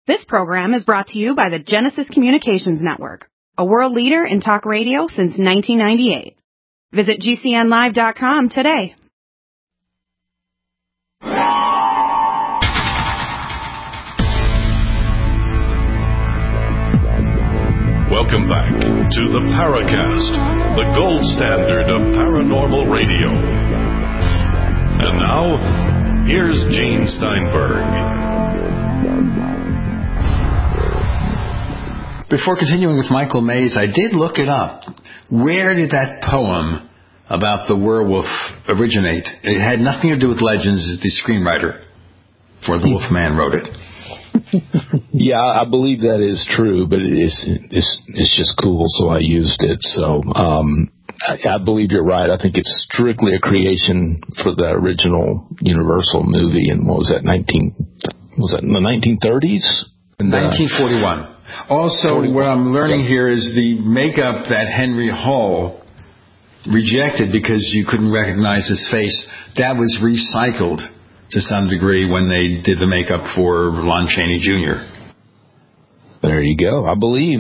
This program is brought to you by the Genesis Communications Network, a world leader in talk radio since 1998. Visit GCNlive.com today. Welcome back to the Paracast, the gold standard of paranormal radio. And now, here's Gene Steinberg. Before continuing with Michael Mays, I did look it up. Where did that poem about the werewolf originate? It had nothing to do with legends. The screenwriter for The Wolfman wrote it. Yeah, I believe that is true, but it's just cool, so I used it. So I believe you're right. I think it's strictly a creation for the original Universal movie. And what was that? In the 1930s? 1941. Also, 41. What I'm learning here is the makeup that Henry Hall rejected because you couldn't recognize his face, that was recycled to some degree when they did the makeup for Lon Chaney Jr. There you go. I believe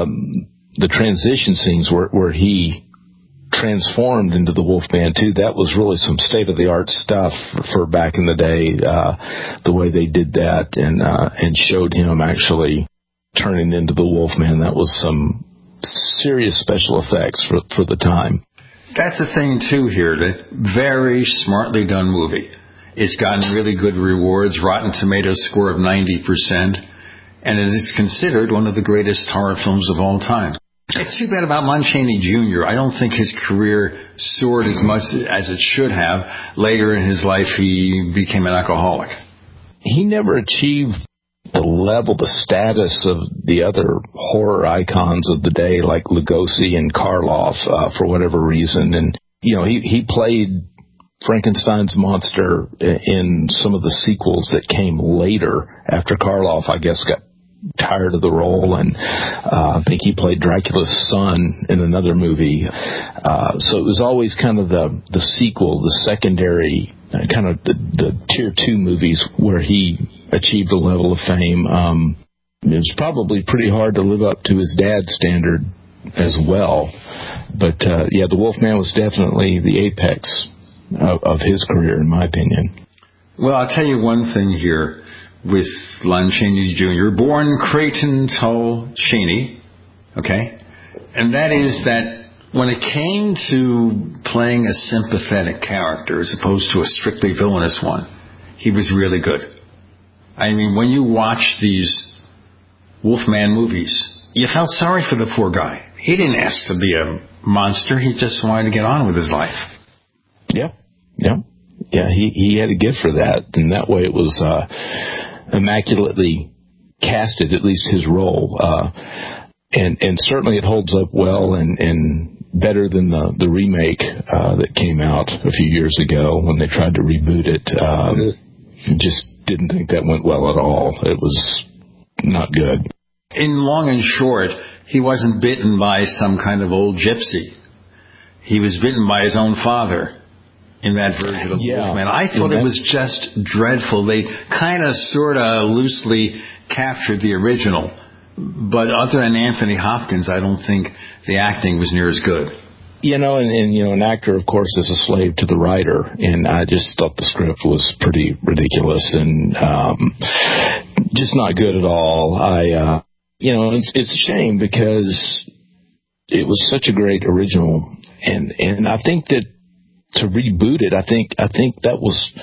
the transition scenes where he transformed into the Wolfman too, that was really some state-of-the-art stuff for back in the day, the way they did that and showed him actually turning into the Wolfman. That was some serious special effects for the time. That's the thing too here, that very smartly done movie. It's gotten really good rewards, Rotten Tomatoes score of 90%, and it is considered one of the greatest horror films of all time. It's too bad about Lon Chaney Jr. I don't think his career soared as much as it should have. Later in his life, he became an alcoholic. He never achieved the level, the status of the other horror icons of the day, like Lugosi and Karloff, for whatever reason. And, he played Frankenstein's monster in some of the sequels that came later after Karloff, I guess, got tired of the role, and I think he played Dracula's son in another movie. So it was always kind of the sequel, the secondary, kind of the tier 2 movies where he achieved a level of fame. It was probably pretty hard to live up to his dad's standard as well. But the Wolfman was definitely the apex of his career, in my opinion. Well, I'll tell you one thing here with Lon Chaney Jr., born Creighton Tull Chaney, okay? And that is that when it came to playing a sympathetic character as opposed to a strictly villainous one, he was really good. I mean, when you watch these Wolfman movies, you felt sorry for the poor guy. He didn't ask to be a monster. He just wanted to get on with his life. Yeah, he had a gift for that, and that way it was immaculately casted, at least his role, and certainly it holds up well and better than the remake that came out a few years ago when they tried to reboot it. Just didn't think that went well at all. It was not good. In long and short, he wasn't bitten by some kind of old gypsy. He was bitten by his own father in that version of Wolfman. I thought it was just dreadful. They kind of sort of loosely captured the original. But other than Anthony Hopkins, I don't think the acting was near as good. An actor, of course, is a slave to the writer, and I just thought the script was pretty ridiculous and just not good at all. It's a shame because it was such a great original, and I think that to reboot it, I think that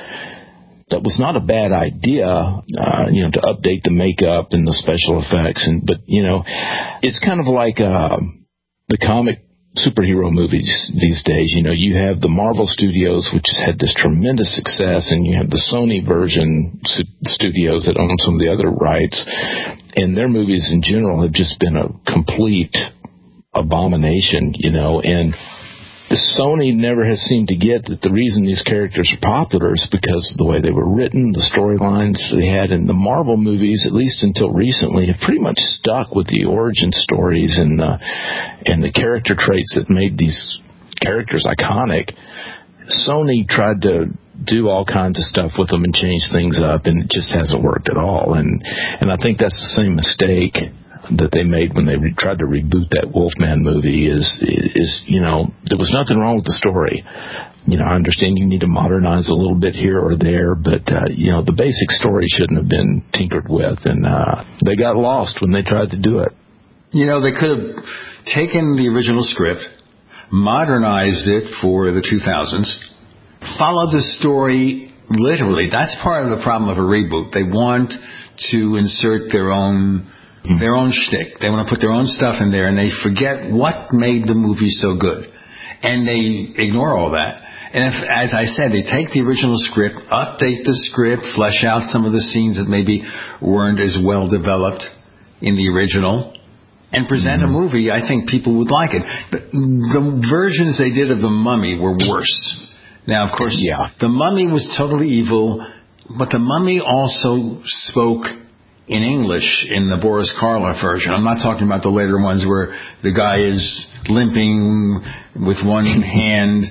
was not a bad idea, to update the makeup and the special effects, but it's kind of like the comic superhero movies these days. You have the Marvel Studios, which has had this tremendous success, and you have the Sony version studios that own some of the other rights, and their movies in general have just been a complete abomination, and Sony never has seemed to get that the reason these characters are popular is because of the way they were written, the storylines they had. In the Marvel movies, at least until recently, have pretty much stuck with the origin stories and the character traits that made these characters iconic. Sony tried to do all kinds of stuff with them and change things up, and it just hasn't worked at all. And I think that's the same mistake that they made when they tried to reboot that Wolfman movie is there was nothing wrong with the story. I understand you need to modernize a little bit here or there, but the basic story shouldn't have been tinkered with, and they got lost when they tried to do it. They could have taken the original script, modernized it for the 2000s, followed the story literally. That's part of the problem of a reboot. They want to insert their own shtick. They want to put their own stuff in there, and they forget what made the movie so good. And they ignore all that. And if, as I said, they take the original script, update the script, flesh out some of the scenes that maybe weren't as well developed in the original, and present a movie, I think people would like it. The versions they did of The Mummy were worse. Now, of course, The Mummy was totally evil, but The Mummy also spoke in English in the Boris Karloff version. I'm not talking about the later ones where the guy is limping with one hand.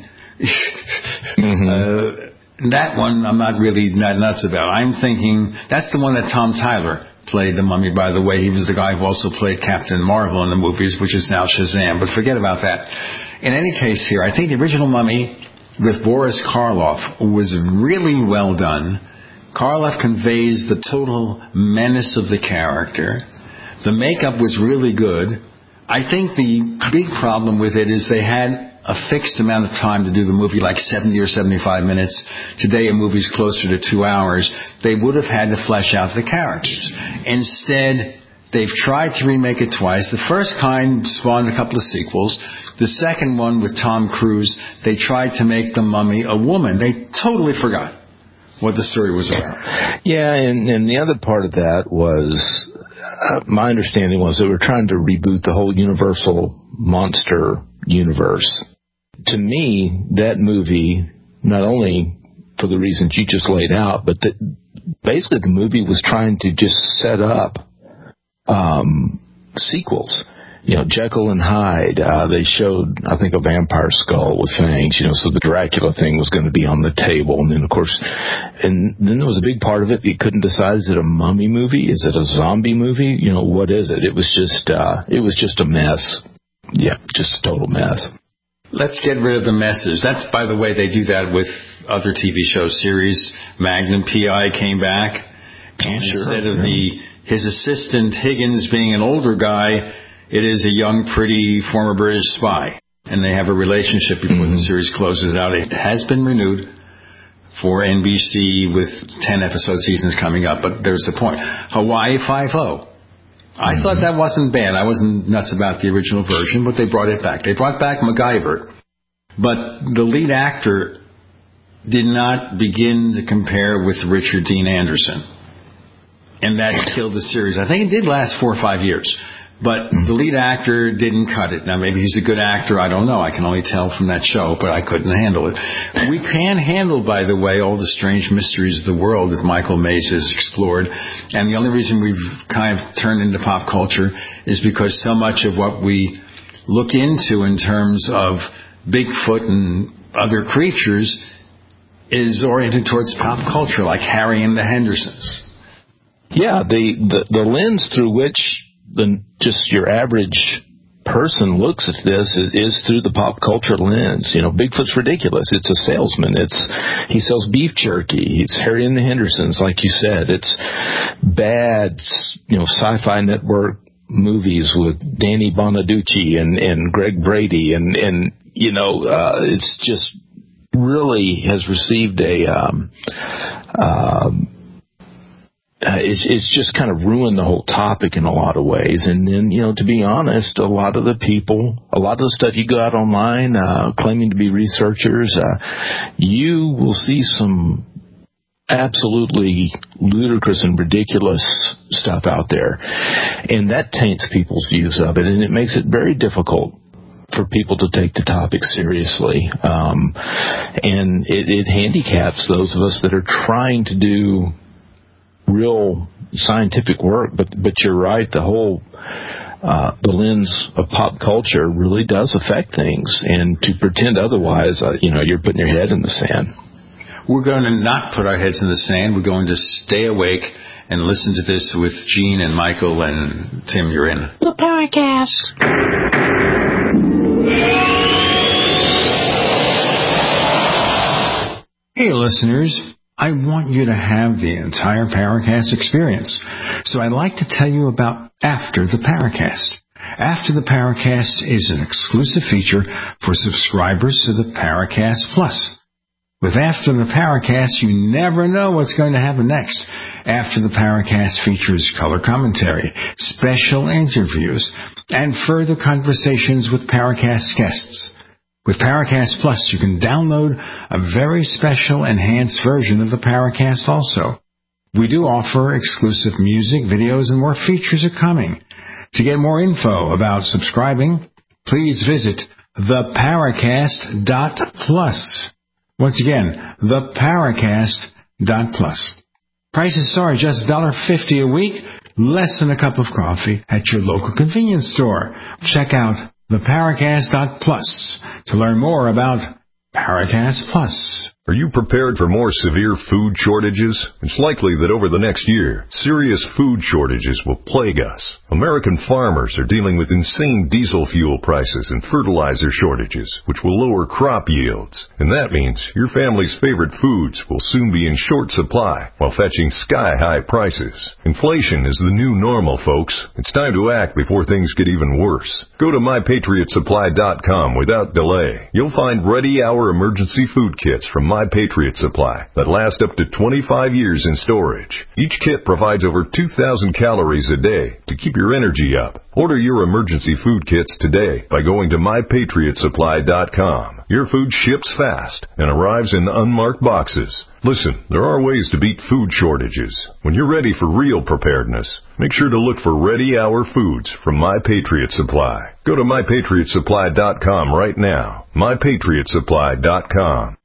That one I'm not really nuts about. I'm thinking that's the one that Tom Tyler played The Mummy, by the way. He was the guy who also played Captain Marvel in the movies, which is now Shazam. But forget about that. In any case here, I think the original Mummy with Boris Karloff was really well done. Karloff conveys the total menace of the character. The makeup was really good. I think the big problem with it is they had a fixed amount of time to do the movie, like 70 or 75 minutes. Today, a movie's closer to 2 hours. They would have had to flesh out the characters. Instead, they've tried to remake it twice. The first kind spawned a couple of sequels. The second one with Tom Cruise, they tried to make the Mummy a woman. They totally forgot what the story was about. Yeah, and the other part of that was, my understanding was they were trying to reboot the whole Universal monster universe. To me, that movie, not only for the reasons you just laid out, but that basically the movie was trying to just set up sequels. Jekyll and Hyde, they showed, I think, a vampire skull with fangs, so the Dracula thing was going to be on the table. And then, of course, and then there was a big part of it. You couldn't decide, is it a mummy movie? Is it a zombie movie? What is it? It was just a mess. Yeah, just a total mess. Let's get rid of the messes. That's, by the way, they do that with other TV show series. Magnum P.I. came back. And instead of his assistant Higgins being an older guy, it is a young, pretty former British spy. And they have a relationship before the series closes out. It has been renewed for NBC with 10-episode seasons coming up. But there's the point. Hawaii Five-0. I thought that wasn't bad. I wasn't nuts about the original version, but they brought it back. They brought back MacGyver. But the lead actor did not begin to compare with Richard Dean Anderson. And that killed the series. I think it did last 4 or 5 years. But the lead actor didn't cut it. Now, maybe he's a good actor. I don't know. I can only tell from that show, but I couldn't handle it. We can handle, by the way, all the strange mysteries of the world that Michael Mays has explored. And the only reason we've kind of turned into pop culture is because so much of what we look into in terms of Bigfoot and other creatures is oriented towards pop culture, like Harry and the Hendersons. Yeah, the lens through which just your average person looks at this is through the pop culture lens. Bigfoot's ridiculous. It's a salesman. He sells beef jerky. It's Harry and the Hendersons, like you said. It's bad, sci-fi network movies with Danny Bonaducci and Greg Brady, and it's just really has received it's just kind of ruined the whole topic in a lot of ways. And then, to be honest, a lot of the stuff you go out online claiming to be researchers, you will see some absolutely ludicrous and ridiculous stuff out there. And that taints people's views of it, and it makes it very difficult for people to take the topic seriously. And it handicaps those of us that are trying to do real scientific work, but you're right. The whole the lens of pop culture really does affect things, and to pretend otherwise, you're putting your head in the sand. We're going to not put our heads in the sand. We're going to stay awake and listen to this with Gene and Michael and Tim. You're in the Paracast. Hey, listeners. I want you to have the entire Paracast experience. So I'd like to tell you about After the Paracast. After the Paracast is an exclusive feature for subscribers to the Paracast Plus. With After the Paracast, you never know what's going to happen next. After the Paracast features color commentary, special interviews, and further conversations with Paracast guests. With Paracast Plus, you can download a very special enhanced version of the Paracast also. We do offer exclusive music, videos, and more features are coming. To get more info about subscribing, please visit theparacast.plus. Once again, theparacast.plus. Prices are just $1.50 a week, less than a cup of coffee at your local convenience store. Check out theparacast.plus to learn more about Paracast Plus. Are you prepared for more severe food shortages? It's likely that over the next year, serious food shortages will plague us. American farmers are dealing with insane diesel fuel prices and fertilizer shortages, which will lower crop yields. And that means your family's favorite foods will soon be in short supply while fetching sky-high prices. Inflation is the new normal, folks. It's time to act before things get even worse. Go to MyPatriotSupply.com without delay. You'll find ready-hour emergency food kits from My Patriot Supply that last up to 25 years in storage. Each kit provides over 2,000 calories a day to keep your energy up. Order your emergency food kits today by going to MyPatriotSupply.com. Your food ships fast and arrives in unmarked boxes. Listen, there are ways to beat food shortages. When you're ready for real preparedness, make sure to look for ready-hour foods from My Patriot Supply. Go to MyPatriotSupply.com right now. MyPatriotSupply.com.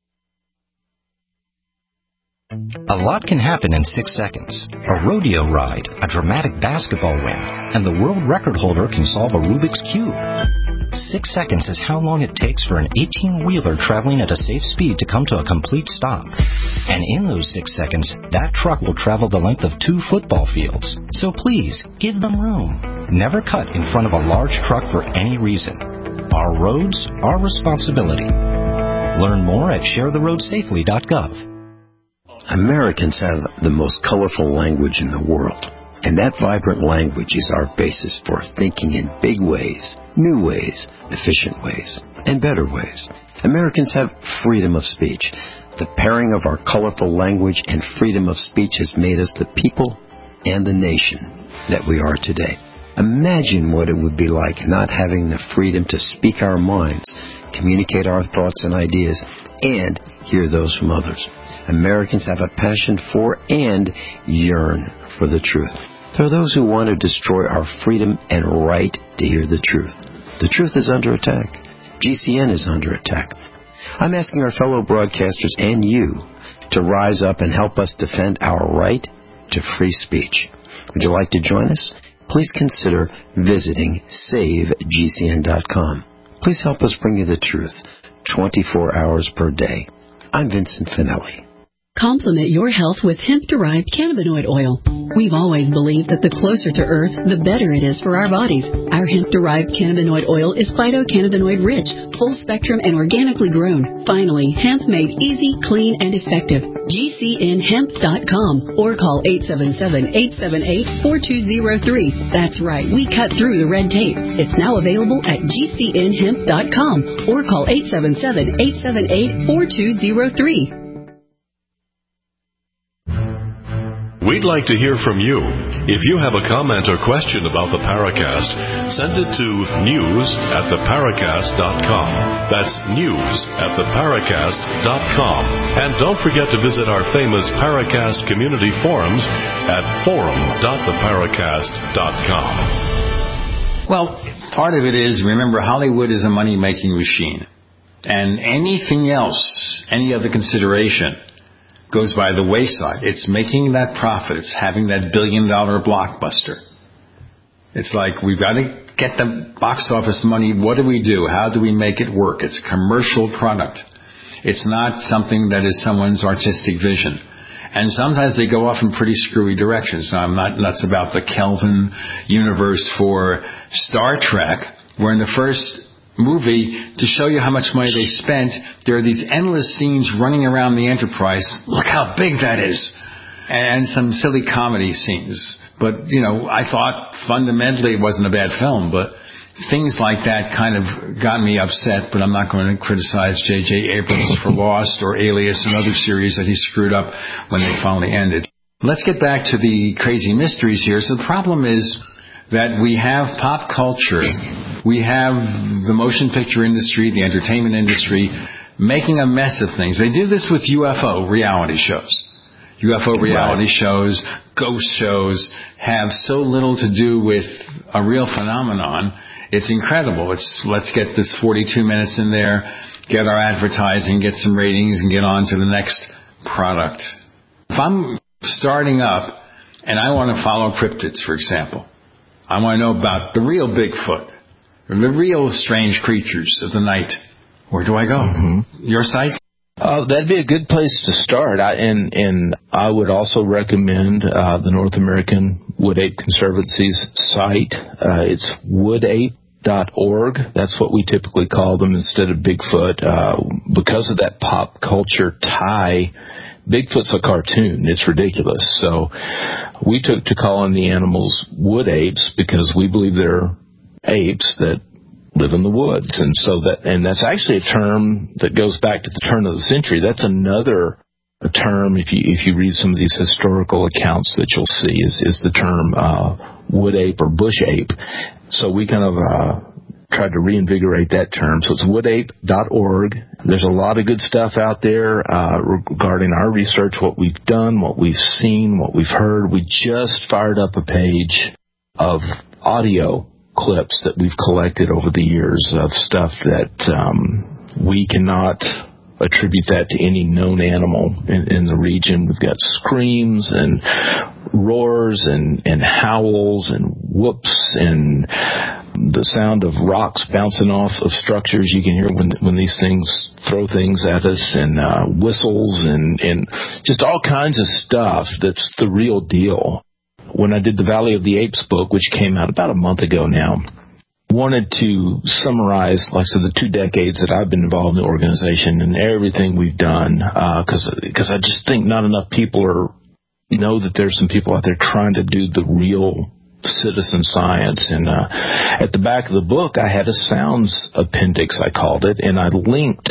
A lot can happen in 6 seconds. A rodeo ride, a dramatic basketball win, and the world record holder can solve a Rubik's Cube. 6 seconds is how long it takes for an 18-wheeler traveling at a safe speed to come to a complete stop. And in those 6 seconds, that truck will travel the length of 2 football fields. So please, give them room. Never cut in front of a large truck for any reason. Our roads, our responsibility. Learn more at sharetheroadsafely.gov. Americans have the most colorful language in the world, and that vibrant language is our basis for thinking in big ways, new ways, efficient ways, and better ways. Americans have freedom of speech. The pairing of our colorful language and freedom of speech has made us the people and the nation that we are today. Imagine what it would be like not having the freedom to speak our minds, communicate our thoughts and ideas, and hear those from others. Americans have a passion for and yearn for the truth. There are those who want to destroy our freedom and right to hear the truth. The truth is under attack. GCN is under attack. I'm asking our fellow broadcasters and you to rise up and help us defend our right to free speech. Would you like to join us? Please consider visiting SaveGCN.com. Please help us bring you the truth 24 hours per day. I'm Vincent Finelli. Complement your health with hemp-derived cannabinoid oil. We've always believed that the closer to Earth, the better it is for our bodies. Our hemp-derived cannabinoid oil is phytocannabinoid-rich, full-spectrum, and organically grown. Finally, hemp made easy, clean, and effective. GCNhemp.com or call 877-878-4203. That's right, we cut through the red tape. It's now available at GCNhemp.com or call 877-878-4203. We'd like to hear from you. If you have a comment or question about the Paracast, send it to news@theparacast.com. That's news@theparacast.com. And don't forget to visit our famous Paracast community forums at forum.theparacast.com. Well, part of it is, remember, Hollywood is a money-making machine. And anything else, any other consideration, goes by the wayside. It's making that profit. It's having that billion-dollar blockbuster. It's like, we've got to get the box office money. What do we do? How do we make it work? It's a commercial product. It's not something that is someone's artistic vision. And sometimes they go off in pretty screwy directions. Now, I'm not nuts about the Kelvin universe for Star Trek, where in the first movie, to show you how much money they spent, there are these endless scenes running around the Enterprise. Look how big that is. And some silly comedy scenes. But, I thought fundamentally it wasn't a bad film, but things like that kind of got me upset. But I'm not going to criticize J.J. Abrams for Lost or Alias and other series that he screwed up when they finally ended. Let's get back to the crazy mysteries here. So the problem is that we have pop culture, we have the motion picture industry, the entertainment industry, making a mess of things. They do this with UFO reality shows. UFO reality shows, ghost shows, have so little to do with a real phenomenon. It's incredible. Let's get this 42 minutes in there, get our advertising, get some ratings, and get on to the next product. If I'm starting up and I want to follow cryptids, for example, I want to know about the real Bigfoot, or the real strange creatures of the night. Where do I go? Mm-hmm. Your site? That'd be a good place to start. And I would also recommend the North American Wood Ape Conservancy's site. It's woodape.org. That's what we typically call them instead of Bigfoot. Because of that pop culture tie, Bigfoot's a cartoon. It's ridiculous. So we took to calling the animals wood apes because we believe they're apes that live in the woods. And that's actually a term that goes back to the turn of the century. That's another term, if you read some of these historical accounts that you'll see, is the term wood ape or bush ape. So we kind of tried to reinvigorate that term. So it's woodape.org. There's a lot of good stuff out there regarding our research, what we've done, what we've seen, what we've heard. We just fired up a page of audio clips that we've collected over the years of stuff that we cannot attribute that to any known animal in the region. We've got screams and roars and howls and whoops and the sound of rocks bouncing off of structures you can hear when these things throw things at us, and whistles and just all kinds of stuff that's the real deal. When I did the Valley of the Apes book, which came out about a month ago now, wanted to summarize, like I said, the 2 decades that I've been involved in the organization and everything we've done, because I just think not enough people know that there's some people out there trying to do the real citizen science. And at the back of the book, I had a sounds appendix, I called it, and I linked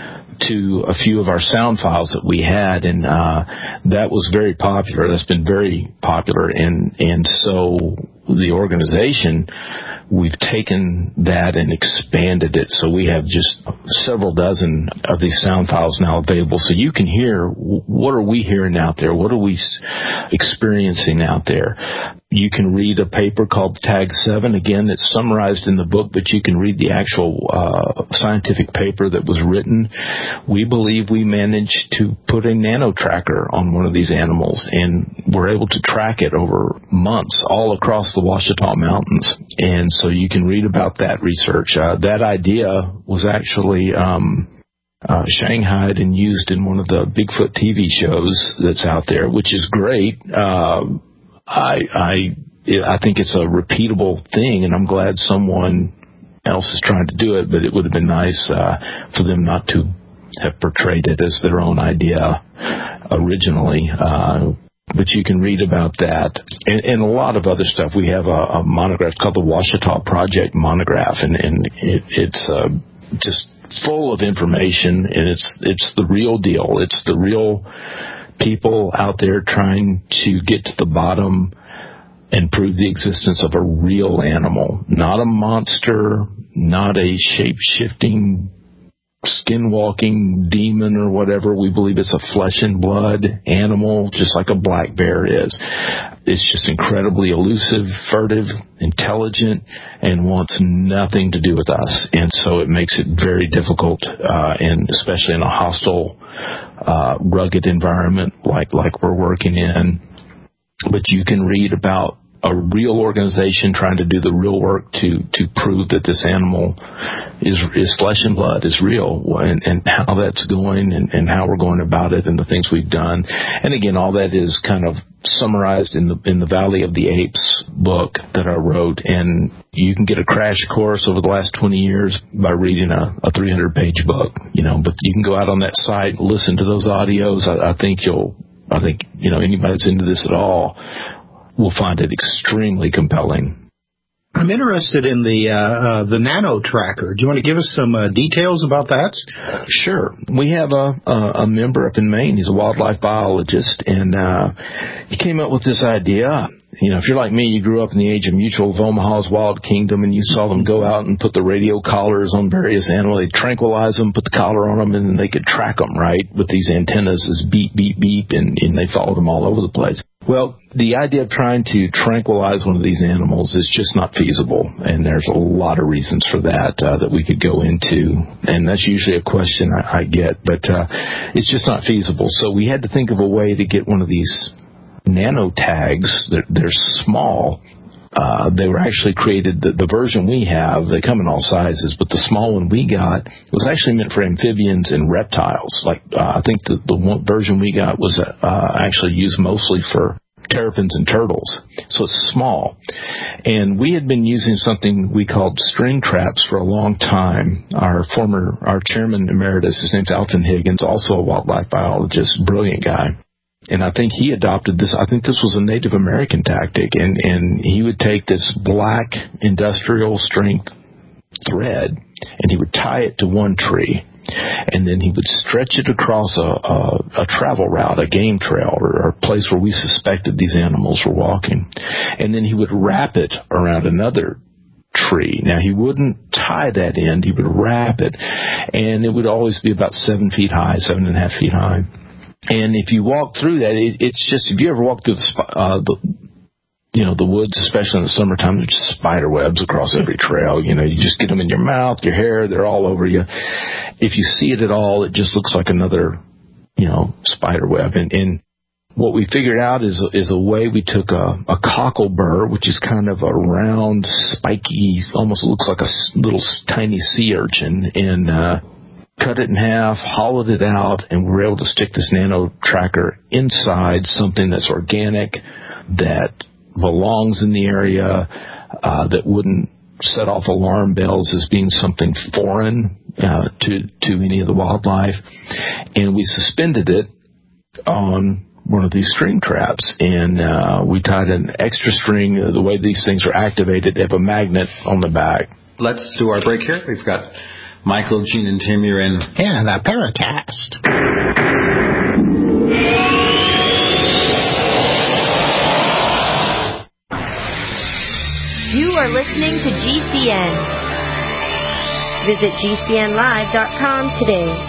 to a few of our sound files that we had, and that was very popular. That's been very popular, and so the organization, we've taken that and expanded it, so we have just several dozen of these sound files now available, so you can hear what are we hearing out there, what are we experiencing out there. You can read a paper called Tag 7. Again, it's summarized in the book, but you can read the actual scientific paper that was written. We believe we managed to put a nano tracker on one of these animals, and we're able to track it over months all across the Ouachita Mountains. And so you can read about that research. That idea was actually shanghaied and used in one of the Bigfoot TV shows that's out there, which is great. I think it's a repeatable thing, and I'm glad someone else is trying to do it, but it would have been nice for them not to have portrayed it as their own idea originally. But you can read about that and a lot of other stuff. We have a monograph called the Ouachita Project Monograph, and it's just full of information, and it's the real deal. It's the real people out there trying to get to the bottom and prove the existence of a real animal, not a monster, not a shape-shifting, skin-walking demon or whatever. We believe it's a flesh and blood animal, just like a black bear is. It's just incredibly elusive, furtive, intelligent, and wants nothing to do with us. And so it makes it very difficult, and especially in a hostile, rugged environment like we're working in. But you can read about a real organization trying to do the real work to prove that this animal is flesh and blood, is real, and how that's going and how we're going about it and the things we've done. And again, all that is kind of summarized in the Valley of the Apes book that I wrote, and you can get a crash course over the last 20 years by reading a 300-page book, but you can go out on that site, listen to those audios. I think anybody that's into this at all will find it extremely compelling. I'm interested in the nano tracker. Do you want to give us some details about that? Sure. We have a member up in Maine. He's a wildlife biologist, and he came up with this idea. If you're like me, you grew up in the age of Mutual of Omaha's Wild Kingdom, and you saw them go out and put the radio collars on various animals. They'd tranquilize them, put the collar on them, and then they could track them, right, with these antennas as beep, beep, beep, and they followed them all over the place. Well, the idea of trying to tranquilize one of these animals is just not feasible, and there's a lot of reasons for that that we could go into, and that's usually a question I get, but it's just not feasible. So we had to think of a way to get one of these nano tags. They're small. They were actually created, the version we have, they come in all sizes, but the small one we got was actually meant for amphibians and reptiles. I think the one version we got was actually used mostly for terrapins and turtles. So it's small. And we had been using something we called string traps for a long time. Our chairman emeritus, his name's Alton Higgins, also a wildlife biologist, brilliant guy. And I think he adopted this. I think this was a Native American tactic. And he would take this black industrial strength thread and he would tie it to one tree. And then he would stretch it across a travel route, a game trail, or a place where we suspected these animals were walking. And then he would wrap it around another tree. Now, he wouldn't tie that end. He would wrap it. And it would always be about 7 feet high, 7.5 feet high. And if you walk through that, it's just, if you ever walk through the woods, especially in the summertime, there's just spider webs across every trail. You just get them in your mouth, your hair, they're all over you. If you see it at all, it just looks like another, spider web. And what we figured out is a way we took a cocklebur, which is kind of a round, spiky, almost looks like a little tiny sea urchin, and cut it in half, hollowed it out, and we were able to stick this nano tracker inside something that's organic, that belongs in the area, that wouldn't set off alarm bells as being something foreign to any of the wildlife. And we suspended it on one of these string traps, and we tied an extra string. The way these things are activated, they have a magnet on the back. Let's do our break here. We've got Michael, Gene, and Tim, you're in. Yeah, the Paracast. You are listening to GCN. Visit GCNlive.com today.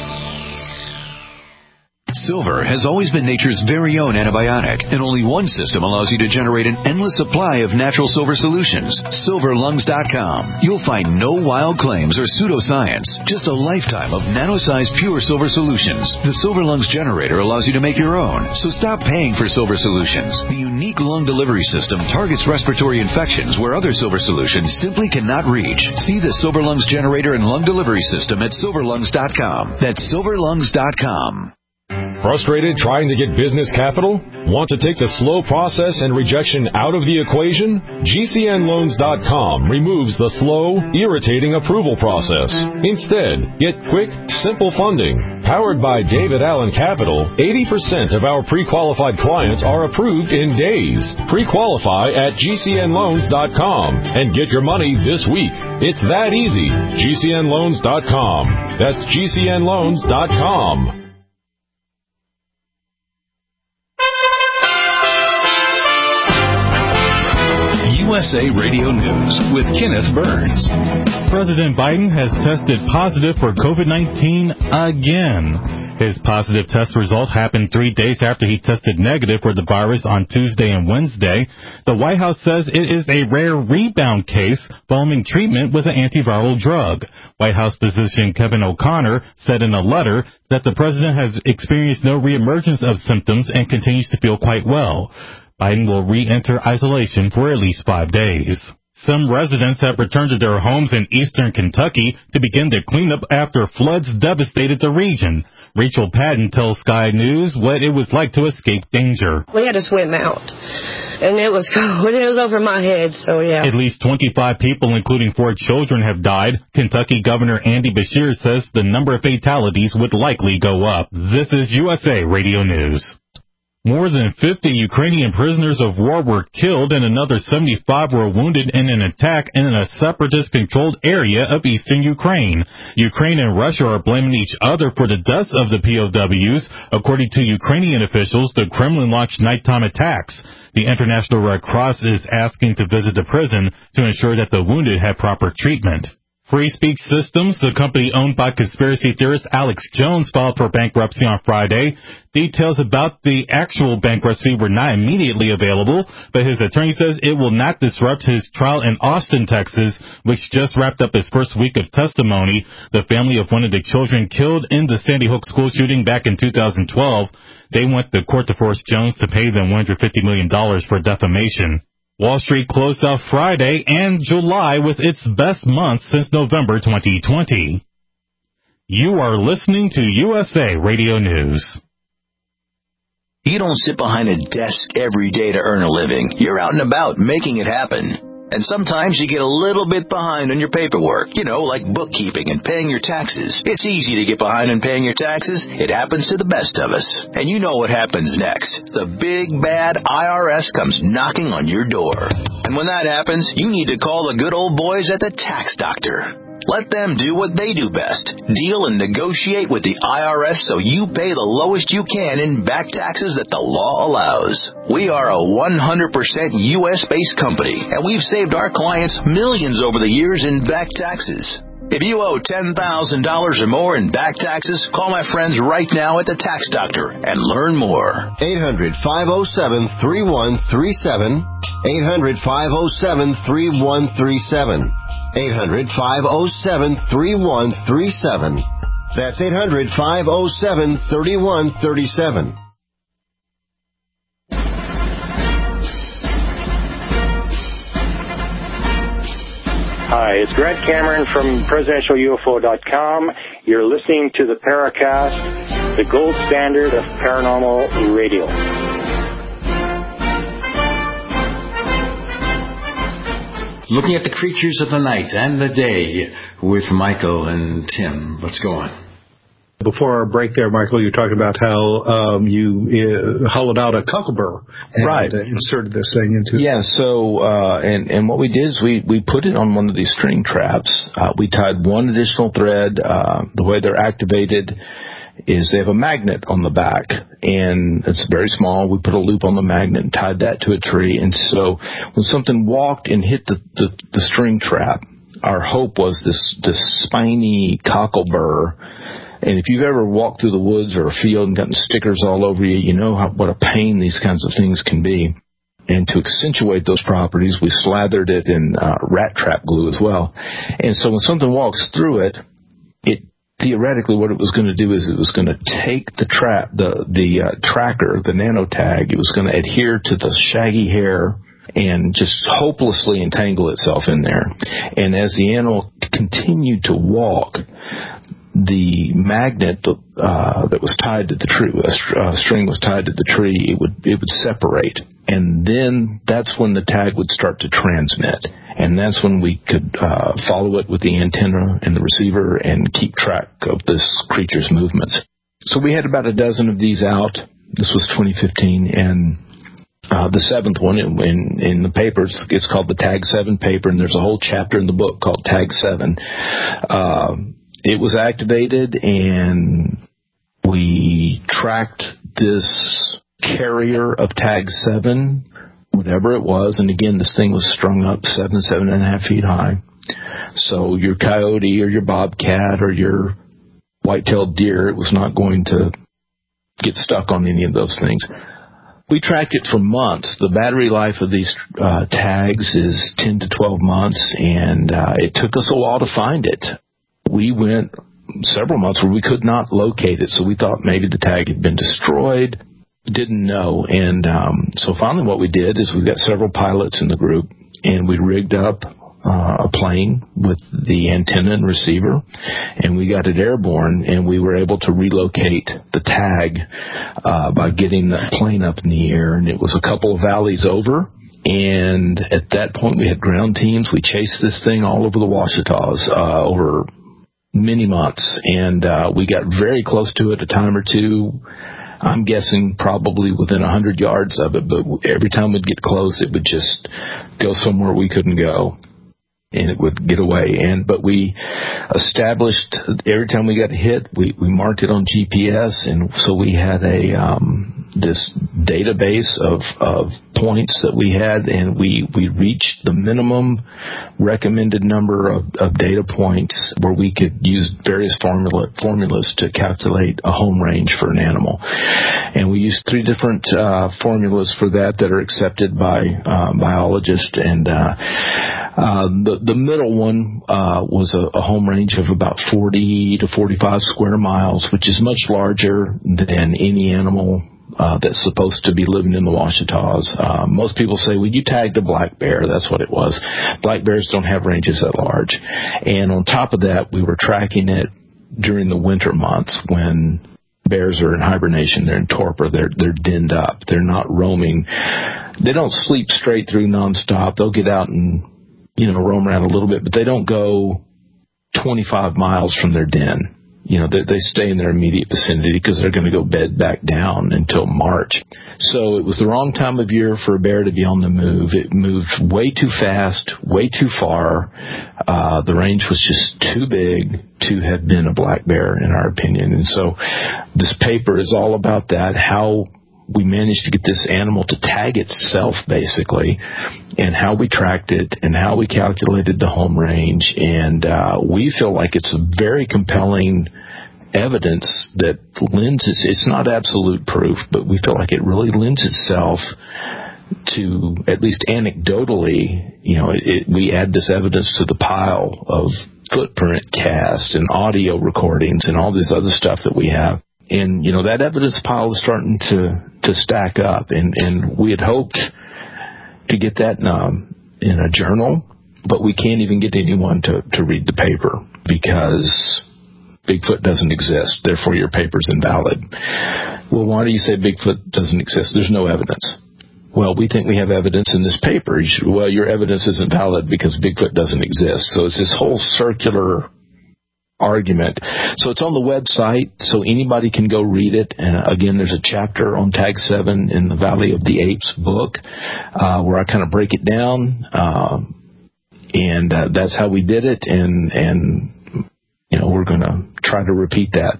Silver has always been nature's very own antibiotic, and only one system allows you to generate an endless supply of natural silver solutions. SilverLungs.com. You'll find no wild claims or pseudoscience, just a lifetime of nano-sized pure silver solutions. The Silver Lungs generator allows you to make your own, so stop paying for silver solutions. The unique lung delivery system targets respiratory infections where other silver solutions simply cannot reach. See the Silver Lungs generator and lung delivery system at SilverLungs.com. That's SilverLungs.com. Frustrated trying to get business capital? Want to take the slow process and rejection out of the equation? GCNloans.com removes the slow, irritating approval process. Instead, get quick, simple funding. Powered by David Allen Capital, 80% of our pre-qualified clients are approved in days. Pre-qualify at GCNloans.com and get your money this week. It's that easy. GCNloans.com. That's GCNloans.com. USA Radio News with Kenneth Burns. President Biden has tested positive for COVID-19 again. His positive test result happened 3 days after he tested negative for the virus on Tuesday and Wednesday. The White House says it is a rare rebound case following treatment with an antiviral drug. White House physician Kevin O'Connor said in a letter that the president has experienced no reemergence of symptoms and continues to feel quite well. Biden will re-enter isolation for at least 5 days. Some residents have returned to their homes in eastern Kentucky to begin the cleanup after floods devastated the region. Rachel Patton tells Sky News what it was like to escape danger. We had to swim out, and it was cold. It was over my head, so yeah. At least 25 people, including 4 children, have died. Kentucky Governor Andy Beshear says the number of fatalities would likely go up. This is USA Radio News. More than 50 Ukrainian prisoners of war were killed and another 75 were wounded in an attack in a separatist-controlled area of eastern Ukraine. Ukraine and Russia are blaming each other for the deaths of the POWs. According to Ukrainian officials, the Kremlin launched nighttime attacks. The International Red Cross is asking to visit the prison to ensure that the wounded have proper treatment. Free Speech Systems, the company owned by conspiracy theorist Alex Jones, filed for bankruptcy on Friday. Details about the actual bankruptcy were not immediately available, but his attorney says it will not disrupt his trial in Austin, Texas, which just wrapped up its first week of testimony. The family of one of the children killed in the Sandy Hook school shooting back in 2012, they want the court to force Jones to pay them $150 million for defamation. Wall Street closed out Friday and July with its best month since November 2020. You are listening to USA Radio News. You don't sit behind a desk every day to earn a living. You're out and about making it happen. And sometimes you get a little bit behind on your paperwork, like bookkeeping and paying your taxes. It's easy to get behind on paying your taxes. It happens to the best of us. And you know what happens next. The big, bad IRS comes knocking on your door. And when that happens, you need to call the good old boys at the Tax Doctor. Let them do what they do best. Deal and negotiate with the IRS so you pay the lowest you can in back taxes that the law allows. We are a 100% U.S.-based company, and we've saved our clients millions over the years in back taxes. If you owe $10,000 or more in back taxes, call my friends right now at the Tax Doctor and learn more. 800-507-3137. 800-507-3137. 800-507-3137. That's 800-507-3137. Hi, it's Grant Cameron from PresidentialUFO.com. You're listening to the Paracast, the gold standard of paranormal radio. Looking at the creatures of the night and the day with Michael and Tim. Let's go on. Before our break there, Michael, you talked about how you hollowed out a cocklebur and inserted this thing into. Yeah, so and what we did is we put it on one of these string traps. We tied one additional thread. The way they're activated is they have a magnet on the back, and it's very small. We put a loop on the magnet and tied that to a tree. And so when something walked and hit the string trap, our hope was this spiny cocklebur. And if you've ever walked through the woods or a field and gotten stickers all over you, you know what a pain these kinds of things can be. And to accentuate those properties, we slathered it in rat trap glue as well. And so when something walks through it, theoretically, what it was going to do is it was going to take the tracker, the nano tag. It was going to adhere to the shaggy hair and just hopelessly entangle itself in there. And as the animal continued to walk, the magnet that was tied to the tree, a string was tied to the tree, it would separate. And then that's when the tag would start to transmit. And that's when we could follow it with the antenna and the receiver and keep track of this creature's movements. So we had about a dozen of these out. This was 2015, and the seventh one in the papers, it's called the Tag 7 paper, and there's a whole chapter in the book called Tag 7. It was activated, and we tracked this carrier of Tag 7, whatever it was, and again, this thing was strung up 7.5 feet high. So your coyote or your bobcat or your white-tailed deer, it was not going to get stuck on any of those things. We tracked it for months. The battery life of these tags is 10 to 12 months, and it took us a while to find it. We went several months where we could not locate it, so we thought maybe the tag had been destroyed. didn't know. And so finally what we did is we got several pilots in the group, and we rigged up a plane with the antenna and receiver, and we got it airborne, and we were able to relocate the tag by getting the plane up in the air. And it was a couple of valleys over, and at that point we had ground teams. We chased this thing all over the Ouachitas over many months, and we got very close to it a time or two. I'm guessing probably within 100 yards of it, but every time we'd get close, it would just go somewhere we couldn't go, and it would get away. But we established, every time we got hit, we marked it on GPS, and so we had this database of points that we had, and we reached the minimum recommended number of data points where we could use various formulas to calculate a home range for an animal. And we used 3 different formulas for that are accepted by biologists, and the middle one was a home range of about 40 to 45 square miles, which is much larger than any animal that's supposed to be living in the Ouachitas. Most people say, well, you tagged a black bear. That's what it was. Black bears don't have ranges that large. And on top of that, we were tracking it during the winter months when bears are in hibernation. They're in torpor. They're denned up. They're not roaming. They don't sleep straight through nonstop. They'll get out and, roam around a little bit, but they don't go 25 miles from their den. They stay in their immediate vicinity because they're going to go bed back down until March. So it was the wrong time of year for a bear to be on the move. It moved way too fast, way too far. The range was just too big to have been a black bear, in our opinion. And so this paper is all about that, how we managed to get this animal to tag itself, basically, and how we tracked it and how we calculated the home range. And we feel like it's a very compelling evidence that it's not absolute proof, but we feel like it really lends itself to, at least anecdotally, we add this evidence to the pile of footprint cast and audio recordings and all this other stuff that we have. And, that evidence pile is starting to stack up. And we had hoped to get that in a journal, but we can't even get anyone to read the paper because Bigfoot doesn't exist. Therefore, your paper's invalid. Well, why do you say Bigfoot doesn't exist? There's no evidence. Well, we think we have evidence in this paper. Well, your evidence isn't valid because Bigfoot doesn't exist. So it's this whole circular argument. So it's on the website, so anybody can go read it. And again, there's a chapter on Tag 7 in the Valley of the Apes book where I kind of break it down, and that's how we did it. And we're going to try to repeat that.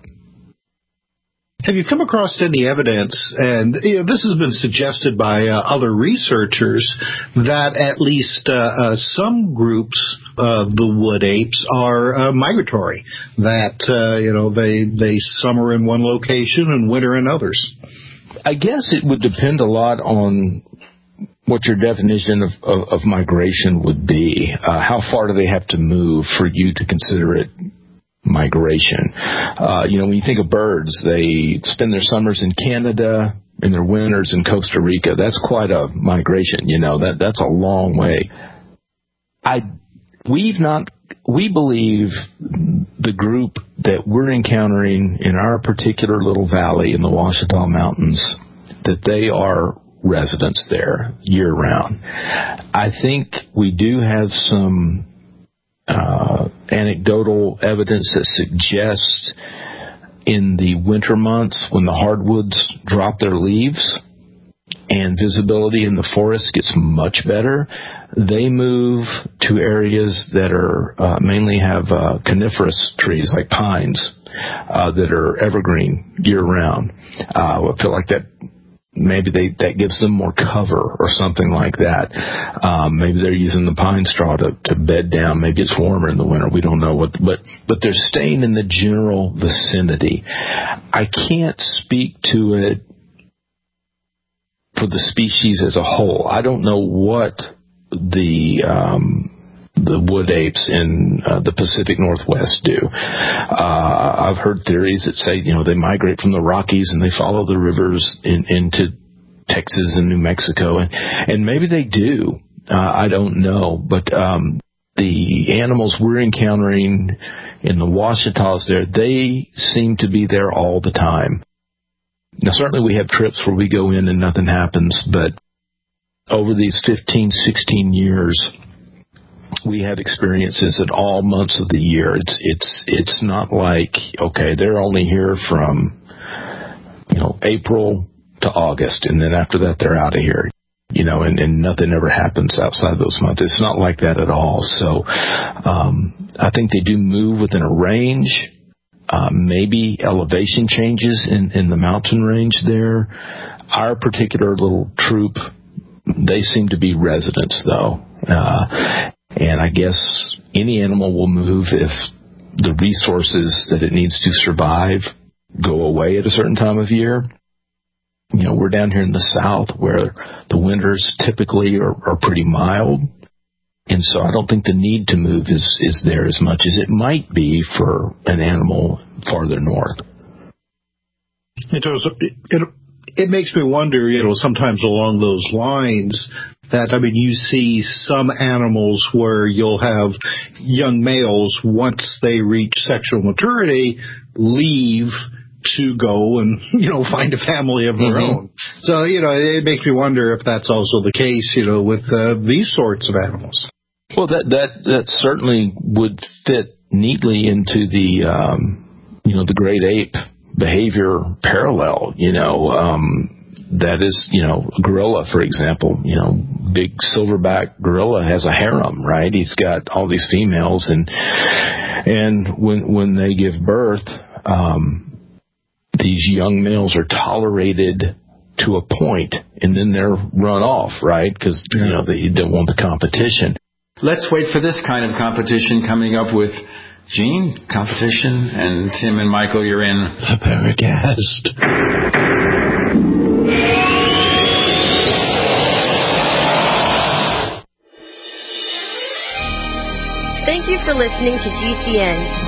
Have you come across any evidence, and this has been suggested by other researchers, that at least some groups of the wood apes are migratory, that they summer in one location and winter in others? I guess it would depend a lot on what your definition of migration would be. How far do they have to move for you to consider it migration? When you think of birds, they spend their summers in Canada and their winters in Costa Rica. That's quite a migration. That's a long way. We believe the group that we're encountering in our particular little valley in the Ouachita Mountains, that they are residents there year round. I think we do have some anecdotal evidence that suggests in the winter months when the hardwoods drop their leaves and visibility in the forest gets much better, they move to areas that are mainly have coniferous trees like pines that are evergreen year round. I feel like that maybe that gives them more cover or something like that. Maybe they're using the pine straw to bed down. Maybe it's warmer in the winter. We don't know but they're staying in the general vicinity. I can't speak to it for the species as a whole. I don't know what the the wood apes in the Pacific Northwest do. I've heard theories that say, they migrate from the Rockies and they follow the rivers into Texas and New Mexico, and maybe they do. I don't know, but the animals we're encountering in the Ouachitas there, they seem to be there all the time. Now, certainly we have trips where we go in and nothing happens, but over these 15, 16 years, we have experiences at all months of the year. It's not like, okay, they're only here from, April to August, and then after that they're out of here, and nothing ever happens outside those months. It's not like that at all. So I think they do move within a range. Maybe elevation changes in the mountain range there. Our particular little troop, they seem to be residents, though. And I guess any animal will move if the resources that it needs to survive go away at a certain time of year. We're down here in the South where the winters typically are pretty mild. And so I don't think the need to move is there as much as it might be for an animal farther north. It makes me wonder, sometimes along those lines that, you see some animals where you'll have young males, once they reach sexual maturity, leave to go and, find a family of their own. So, it makes me wonder if that's also the case, with these sorts of animals. Well, that certainly would fit neatly into the, the great ape behavior parallel, that is, a gorilla, for example, big silverback gorilla has a harem, right? He's got all these females, and when they give birth, these young males are tolerated to a point, and then they're run off, right? Because, they don't want the competition. Let's wait for this kind of competition coming up with Gene, competition, and Tim and Michael, you're in the Paracast. Thank you for listening to GCN.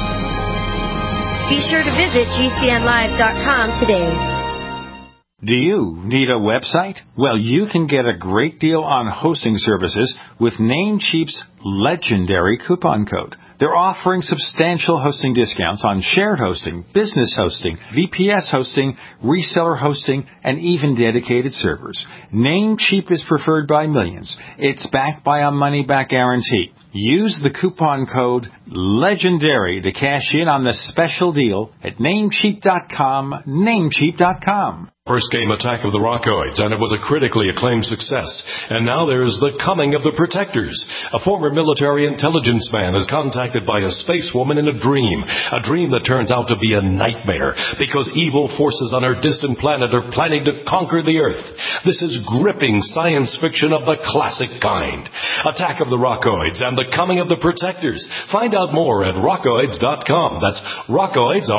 Be sure to visit GCNlive.com today. Do you need a website? Well, you can get a great deal on hosting services with Namecheap's legendary coupon code. They're offering substantial hosting discounts on shared hosting, business hosting, VPS hosting, reseller hosting, and even dedicated servers. Namecheap is preferred by millions. It's backed by a money-back guarantee. Use the coupon code LEGENDARY to cash in on the special deal at Namecheap.com, Namecheap.com. First game Attack of the Rockoids, and it was a critically acclaimed success. And now there's The Coming of the Protectors. A former military intelligence man is contacted by a space woman in a dream that turns out to be a nightmare because evil forces on her distant planet are planning to conquer the Earth. This is gripping science fiction of the classic kind. Attack of the Rockoids and The Coming of the Protectors. Find out more at rockoids.com. That's Rockoids,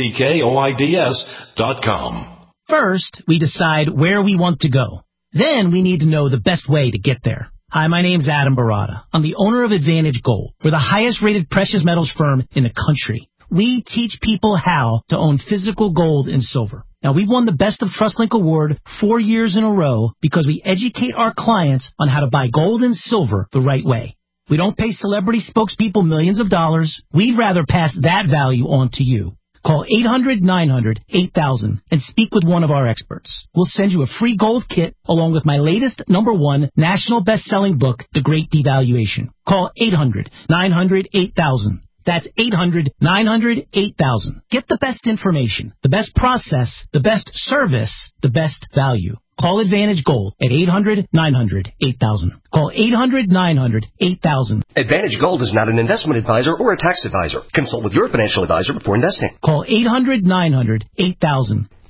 ROCKOIDS.com. First, we decide where we want to go. Then we need to know the best way to get there. Hi, my name's Adam Barada. I'm the owner of Advantage Gold. We're the highest-rated precious metals firm in the country. We teach people how to own physical gold and silver. Now, we've won the Best of TrustLink Award 4 years in a row because we educate our clients on how to buy gold and silver the right way. We don't pay celebrity spokespeople millions of dollars. We'd rather pass that value on to you. Call 800-900-8000 and speak with one of our experts. We'll send you a free gold kit along with my latest #1 national best-selling book, The Great Devaluation. Call 800-900-8000. That's 800-900-8000. Get the best information, the best process, the best service, the best value. Call Advantage Gold at 800-900-8000. Call 800-900-8000. Advantage Gold is not an investment advisor or a tax advisor. Consult with your financial advisor before investing. Call 800-900-8000.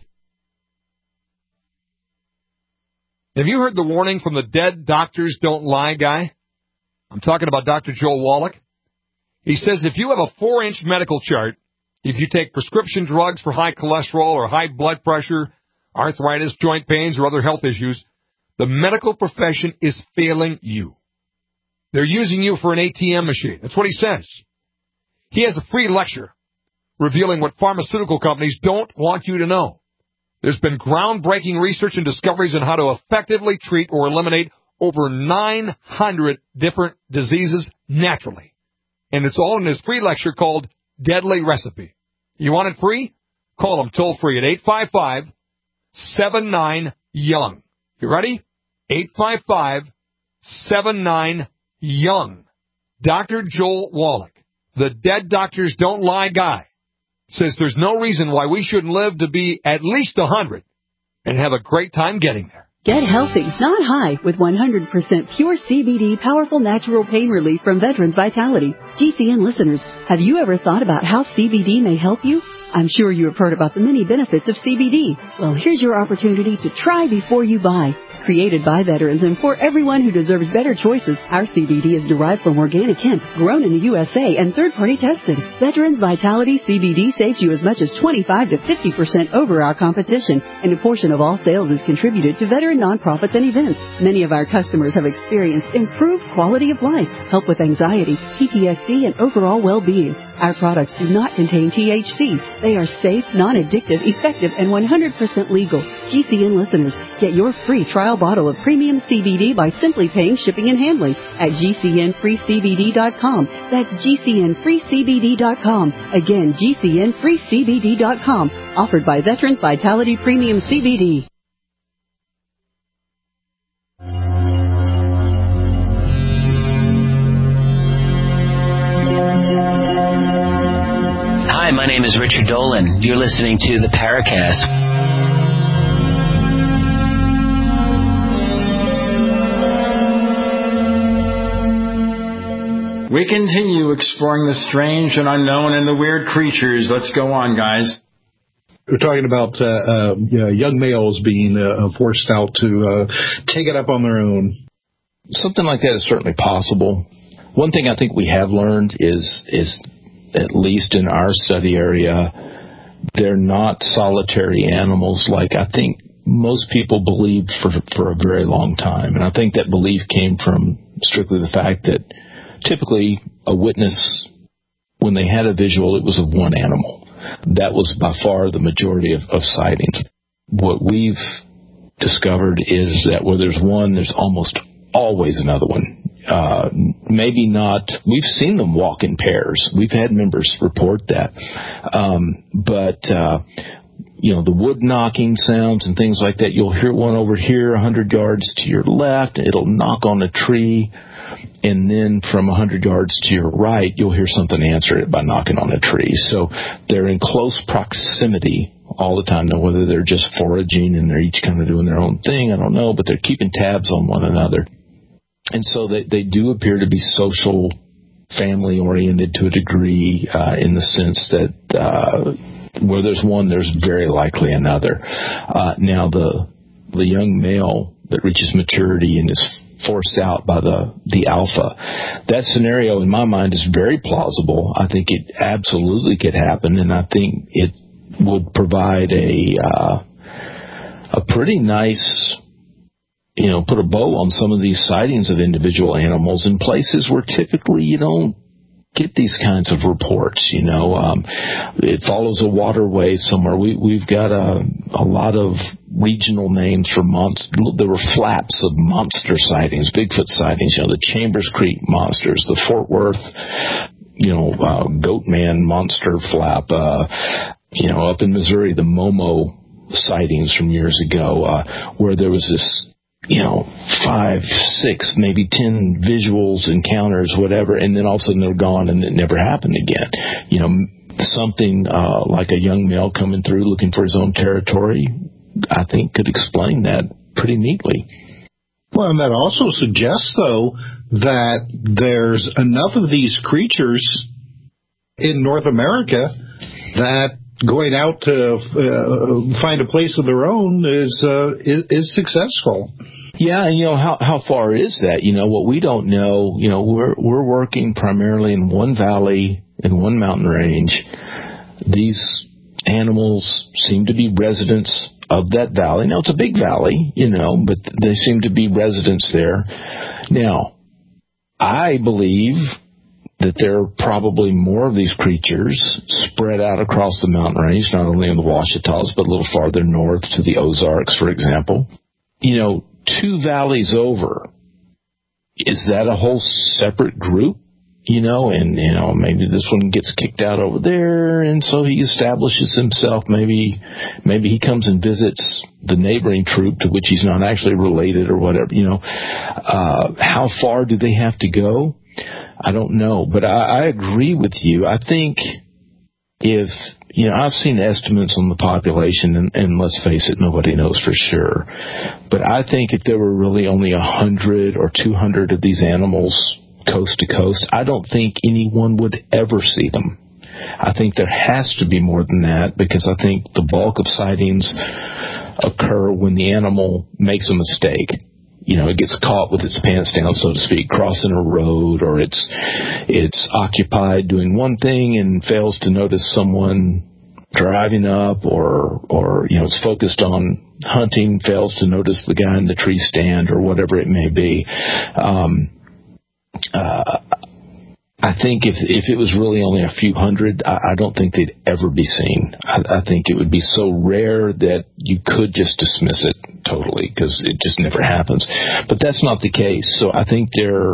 Have you heard the warning from the dead doctors don't lie guy? I'm talking about Dr. Joel Wallach. He says if you have a 4-inch medical chart, if you take prescription drugs for high cholesterol or high blood pressure, arthritis, joint pains, or other health issues, the medical profession is failing you. They're using you for an ATM machine. That's what he says. He has a free lecture revealing what pharmaceutical companies don't want you to know. There's been groundbreaking research and discoveries on how to effectively treat or eliminate over 900 different diseases naturally. And it's all in his free lecture called Deadly Recipe. You want it free? Call him toll-free at 855-79-YOUNG. You ready? 855-79-YOUNG. Dr. Joel Wallach, the Dead Doctors Don't Lie guy, says there's no reason why we shouldn't live to be at least 100 and have a great time getting there. Get healthy, not high, with 100% pure CBD powerful natural pain relief from Veterans Vitality. GCN listeners, have you ever thought about how CBD may help you? I'm sure you have heard about the many benefits of CBD. Well, here's your opportunity to try before you buy. Created by veterans and for everyone who deserves better choices, our CBD is derived from organic hemp, grown in the USA, and third-party tested. Veterans Vitality CBD saves you as much as 25 to 50% over our competition, and a portion of all sales is contributed to veteran nonprofits and events. Many of our customers have experienced improved quality of life, help with anxiety, PTSD, and overall well-being. Our products do not contain THC. They are safe, non-addictive, effective, and 100% legal. GCN listeners, get your free trial bottle of premium CBD by simply paying shipping and handling at GCNFreeCBD.com. That's GCNFreeCBD.com. Again, GCNFreeCBD.com. Offered by Veterans Vitality Premium CBD. Hi, my name is Richard Dolan. You're listening to the Paracast. We continue exploring the strange and unknown and the weird creatures. Let's go on, guys. We're talking about young males being forced out to take it up on their own. Something like that is certainly possible. One thing I think we have learned is at least in our study area, they're not solitary animals like I think most people believed for a very long time. And I think that belief came from strictly the fact that typically a witness, when they had a visual, it was of one animal. That was by far the majority of sightings. What we've discovered is that where there's one, there's almost always another one. Maybe not. We've seen them walk in pairs. We've had members report that. But the wood knocking sounds and things like that, you'll hear one over here 100 yards to your left. It'll knock on a tree. And then from 100 yards to your right, you'll hear something answer it by knocking on a tree. So they're in close proximity all the time. Now, whether they're just foraging and they're each kind of doing their own thing, I don't know, but they're keeping tabs on one another. And so they do appear to be social, family-oriented to a degree in the sense that where there's one, there's very likely another. Now, the young male that reaches maturity and is forced out by the alpha, that scenario in my mind is very plausible. I think it absolutely could happen, and I think it would provide a pretty nice, put a bow on some of these sightings of individual animals in places where typically you don't get these kinds of reports. It follows a waterway somewhere. We've got a lot of regional names for monsters. There were flaps of monster sightings, Bigfoot sightings. The Chambers Creek monsters, the Fort Worth, Goat Man monster flap. Up in Missouri, the Momo sightings from years ago, where there was this 5, 6, maybe 10 visuals, encounters, whatever, and then all of a sudden they're gone and it never happened again. Something like a young male coming through looking for his own territory, I think could explain that pretty neatly. Well, and that also suggests, though, that there's enough of these creatures in North America that going out to find a place of their own is successful. Yeah, and how far is that? What we don't know, we're working primarily in one valley, in one mountain range. These animals seem to be residents of that valley. Now, it's a big valley, but they seem to be residents there. Now, I believe that there are probably more of these creatures spread out across the mountain range, not only in the Ouachitas, but a little farther north to the Ozarks, for example. 2 valleys over, is that a whole separate group? Maybe this one gets kicked out over there, and so he establishes himself. Maybe he comes and visits the neighboring troop to which he's not actually related or whatever. How far do they have to go? I don't know, but I agree with you. I think if, I've seen estimates on the population, and let's face it, nobody knows for sure. But I think if there were really only 100 or 200 of these animals coast to coast, I don't think anyone would ever see them. I think there has to be more than that, because I think the bulk of sightings occur when the animal makes a mistake. It gets caught with its pants down, so to speak, crossing a road, or it's occupied doing one thing and fails to notice someone driving up, or it's focused on hunting, fails to notice the guy in the tree stand, or whatever it may be. I think if it was really only a few hundred, I don't think they'd ever be seen. I think it would be so rare that you could just dismiss it totally, because it just never happens. But that's not the case. So I think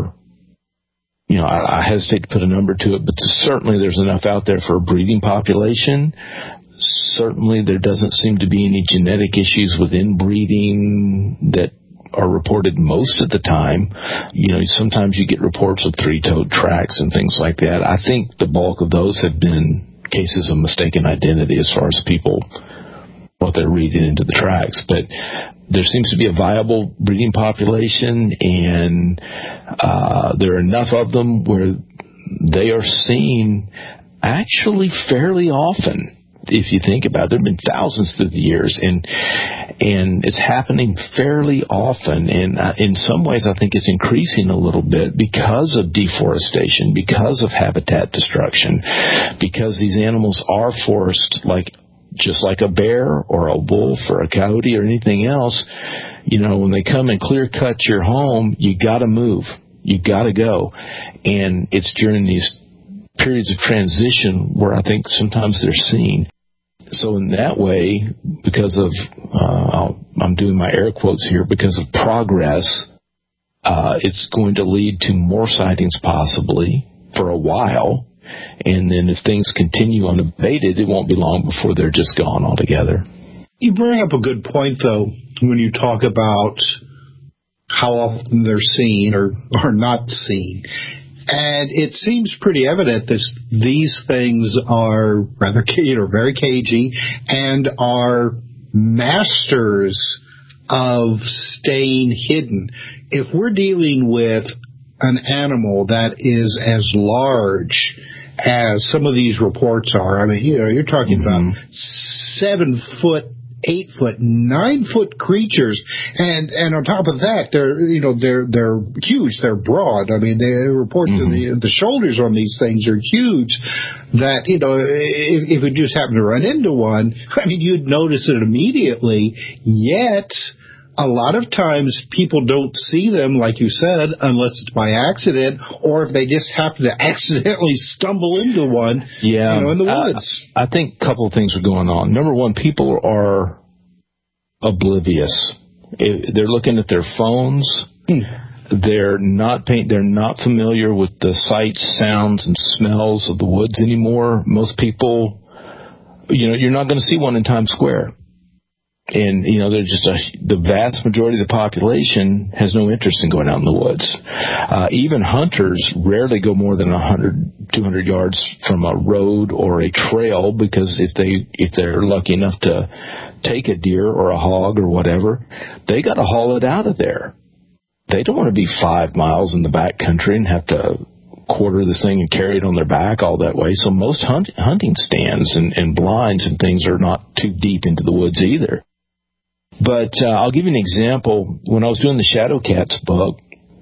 I hesitate to put a number to it, but certainly there's enough out there for a breeding population. Certainly there doesn't seem to be any genetic issues with inbreeding that are reported most of the time. Sometimes you get reports of 3-toed tracks and things like that. I think the bulk of those have been cases of mistaken identity as far as people, what they're reading into the tracks. But there seems to be a viable breeding population, and there are enough of them where they are seen actually fairly often. If you think about it, there have been thousands through the years, and it's happening fairly often. And in some ways, I think it's increasing a little bit because of deforestation, because of habitat destruction, because these animals are forced, just like a bear or a wolf or a coyote or anything else. When they come and clear cut your home, you got to move, you got to go, and it's during these periods of transition where I think sometimes they're seen. So in that way, because of, I'm doing my air quotes here, because of progress, it's going to lead to more sightings possibly for a while. And then if things continue unabated, it won't be long before they're just gone altogether. You bring up a good point, though, when you talk about how often they're seen or not seen. And it seems pretty evident that these things are very cagey and are masters of staying hidden. If we're dealing with an animal that is as large as some of these reports are, you're talking about 7 foot, 8 foot, 9 foot creatures, and on top of that, they're huge. They're broad. They report to the shoulders on these things are huge. That if you just happen to run into one, you'd notice it immediately. Yet, a lot of times people don't see them, like you said, unless it's by accident, or if they just happen to accidentally stumble into one, in the woods. I think a couple of things are going on. Number one, people are oblivious. They're looking at their phones. They're not familiar with the sights, sounds, and smells of the woods anymore. Most people, you're not going to see one in Times Square. And, they're just the vast majority of the population has no interest in going out in the woods. Even hunters rarely go more than 100, 200 yards from a road or a trail, because if they're lucky enough to take a deer or a hog or whatever, they got to haul it out of there. They don't want to be 5 miles in the back country and have to quarter this thing and carry it on their back all that way. So most hunting stands and blinds and things are not too deep into the woods either. But I'll give you an example. When I was doing the Shadow Cats book,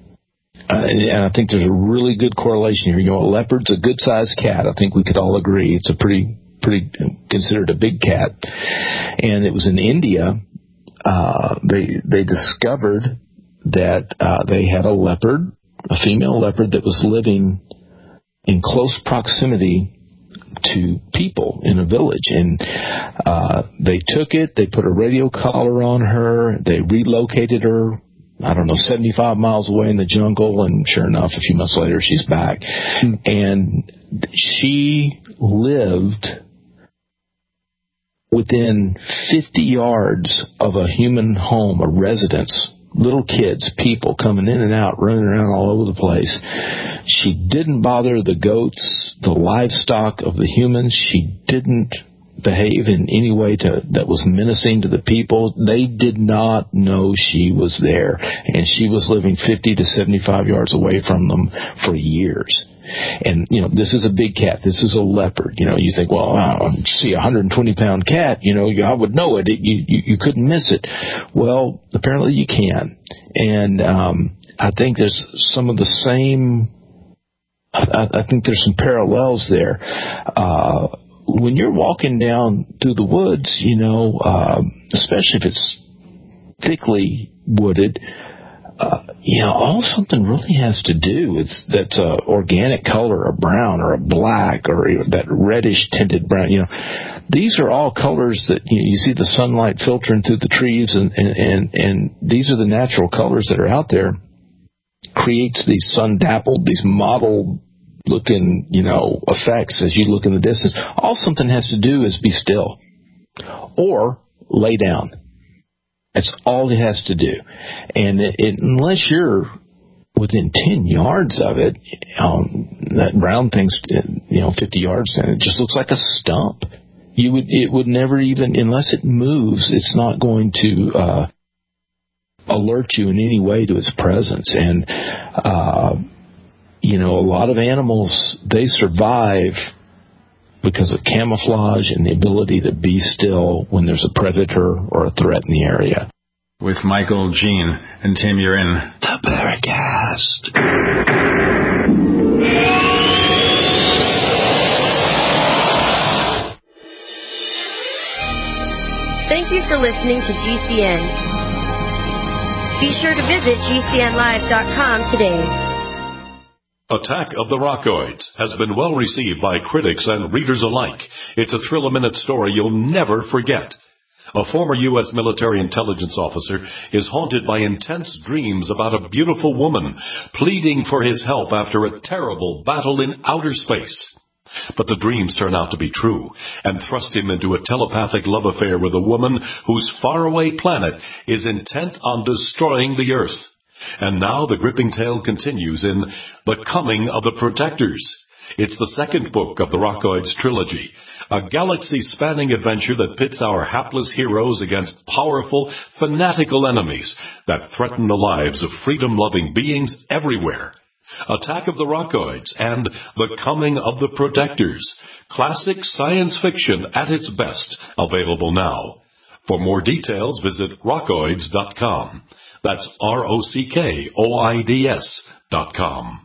and I think there's a really good correlation here. A leopard's a good-sized cat. I think we could all agree. It's a pretty considered a big cat. And it was in India. They discovered that they had a leopard a female leopard that was living in close proximity to people in a village. And they took it, they put a radio collar on her, they relocated her, 75 miles away in the jungle, and sure enough, a few months later, she's back. And she lived within 50 yards of a human home, a residence. Little kids, people coming in and out, running around all over the place. She didn't bother the goats, the livestock of the humans. She didn't behave in any way that was menacing to the people. They did not know she was there, and she was living 50 to 75 yards away from them for years. And, this is a big cat. This is a leopard. You think, well, see a 120-pound cat, I would know it. You couldn't miss it. Well, apparently you can. And I think there's some of the same, I think there's some parallels there. When you're walking down through the woods, especially if it's thickly wooded, all something really has to do with that organic color, a brown or a black or that reddish tinted brown. These are all colors that you see the sunlight filtering through the trees, and these are the natural colors that are out there. Creates these sun dappled, these mottled looking, effects as you look in the distance. All something has to do is be still or lay down. That's all it has to do. And unless you're within 10 yards of it, that brown thing's, 50 yards, and it just looks like a stump. It would never even, unless it moves, it's not going to alert you in any way to its presence. And, a lot of animals, they survive because of camouflage and the ability to be still when there's a predator or a threat in the area. With Michael, Gene, and Tim, you're in the Paracast. Thank you for listening to GCN. Be sure to visit GCNlive.com today. Attack of the Rockoids has been well received by critics and readers alike. It's a thrill-a-minute story you'll never forget. A former U.S. military intelligence officer is haunted by intense dreams about a beautiful woman pleading for his help after a terrible battle in outer space. But the dreams turn out to be true and thrust him into a telepathic love affair with a woman whose faraway planet is intent on destroying the Earth. And now the gripping tale continues in The Coming of the Protectors. It's the second book of the Rockoids trilogy, a galaxy-spanning adventure that pits our hapless heroes against powerful, fanatical enemies that threaten the lives of freedom-loving beings everywhere. Attack of the Rockoids and The Coming of the Protectors, classic science fiction at its best, available now. For more details, visit rockoids.com. That's ROCKOIDS.com.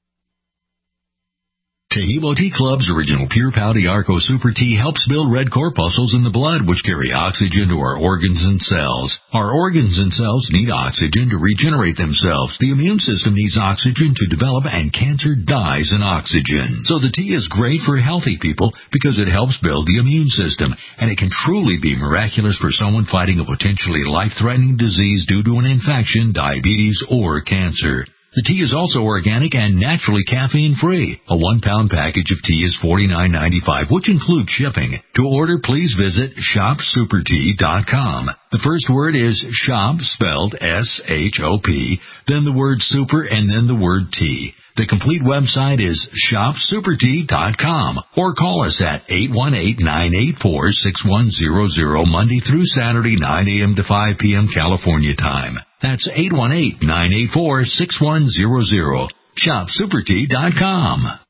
Tehebo Tea Club's original Pure Pau Arco Super Tea helps build red corpuscles in the blood, which carry oxygen to our organs and cells. Our organs and cells need oxygen to regenerate themselves. The immune system needs oxygen to develop, and cancer dies in oxygen. So the tea is great for healthy people because it helps build the immune system, and it can truly be miraculous for someone fighting a potentially life-threatening disease due to an infection, diabetes, or cancer. The tea is also organic and naturally caffeine-free. A 1-pound package of tea is $49.95, which includes shipping. To order, please visit shopsupertea.com. The first word is shop, spelled S-H-O-P, then the word super, and then the word tea. The complete website is shopsupertea.com, or call us at 818-984-6100 Monday through Saturday, 9 a.m. to 5 p.m. California time. That's 818-984-6100. Shopsupertea.com.